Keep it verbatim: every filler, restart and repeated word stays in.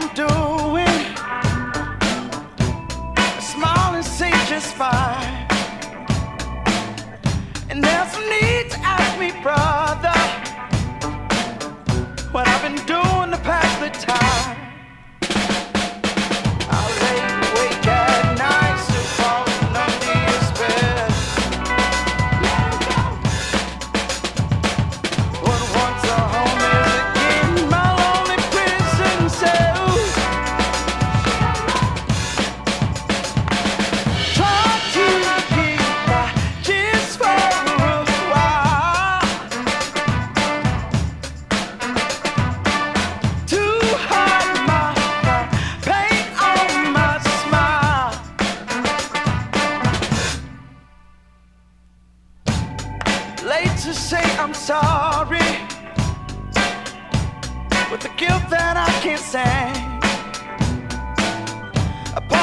I'm doing. Smile and say just fine. And there's no need to ask me, brother, what I've been doing to pass the time. I lay awake at night, still falling under your spell. What once a home is again my lonely prison cell. Try to get by just for a while. To hide my pain on my smile. Late to say I'm sorry, with the guilt that I can't stand.